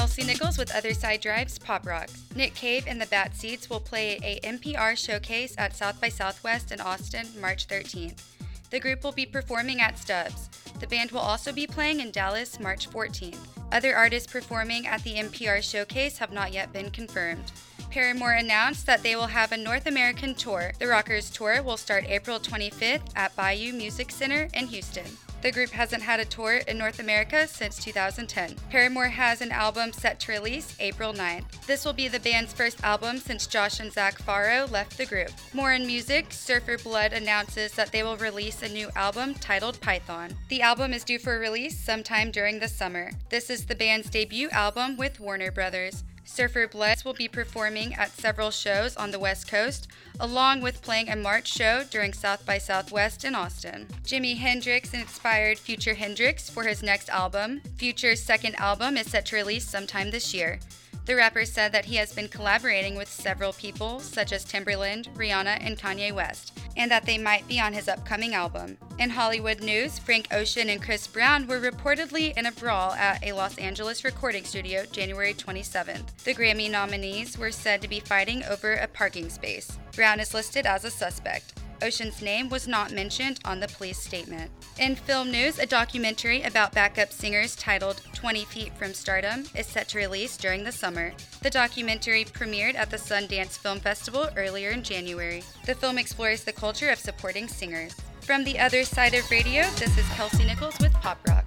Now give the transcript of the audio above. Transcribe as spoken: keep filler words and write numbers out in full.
Kelsey Nichols with Other Side Drive's Pop Rock. Nick Cave and the Bad Seeds will play a N P R showcase at South by Southwest in Austin, March thirteenth. The group will be performing at Stubbs. The band will also be playing in Dallas, March fourteenth. Other artists performing at the N P R showcase have not yet been confirmed. Paramore announced that they will have a North American tour. The Rockers tour will start April twenty-fifth at Bayou Music Center in Houston. The group hasn't had a tour in North America since two thousand ten. Paramore has an album set to release April ninth. This will be the band's first album since Josh and Zach Farro left the group. More in music, Surfer Blood announces that they will release a new album titled Python. The album is due for release sometime during the summer. This is the band's debut album with Warner Brothers. Surfer Blood will be performing at several shows on the West Coast, along with playing a March show during South by Southwest in Austin. Jimi Hendrix inspired Future Hendrix for his next album. Future's second album is set to release sometime this year. The rapper said that he has been collaborating with several people, such as Timberland, Rihanna, and Kanye West, and that they might be on his upcoming album. In Hollywood news, Frank Ocean and Chris Brown were reportedly in a brawl at a Los Angeles recording studio January twenty-seventh. The Grammy nominees were said to be fighting over a parking space. Brown is listed as a suspect. Ocean's name was not mentioned on the police statement. In film news, a documentary about backup singers titled twenty feet from Stardom is set to release during the summer. The documentary premiered at the Sundance Film Festival earlier in January. The film explores the culture of supporting singers. From the other side of radio, this is Kelsey Nichols with Pop Rock.